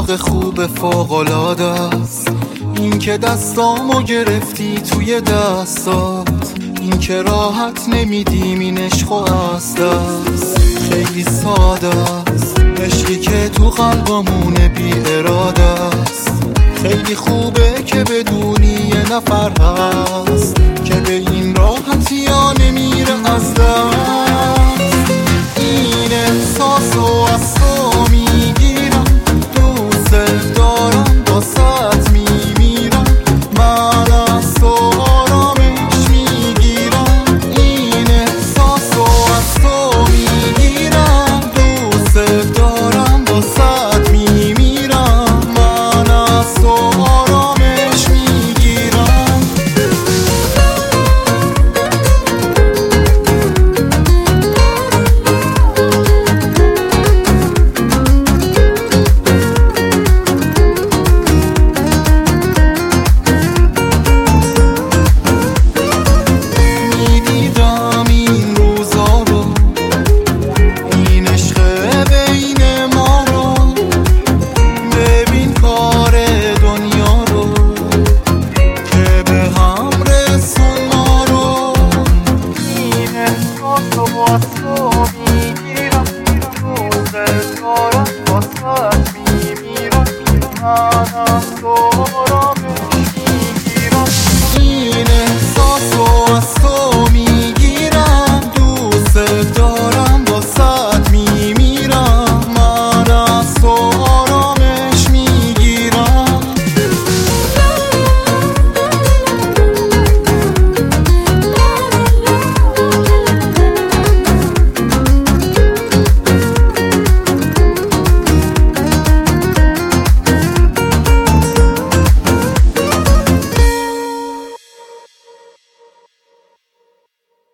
اتفاق خوب فوق‌العاده است. این که دستامو گرفتی توی دستات، این که راحت نمیدیم این عشق و است خیلی ساده است. عشقی که تو قلبمونه بی اراده است. خیلی خوبه که بدونی یه نفر هست که به این راحتی ها نمیره از دست. این احساسو از تو میگیرم، دوست دارم باست میمیرم، من از تو آرامش میگیرم. این احساسو از تو میگیرم، دوست دارم باست میمیرم، من از تو آرامش میگیرم. میدیدم این روزا رو، این عشق بین ما رو، ببین کار دنیا رو که به هم رسون ما رو. این احساسو از تو میگیرم، دوست دارم باست میمیرم، من از تو آرامش میگیرم. این احساسو از تو میگیرم،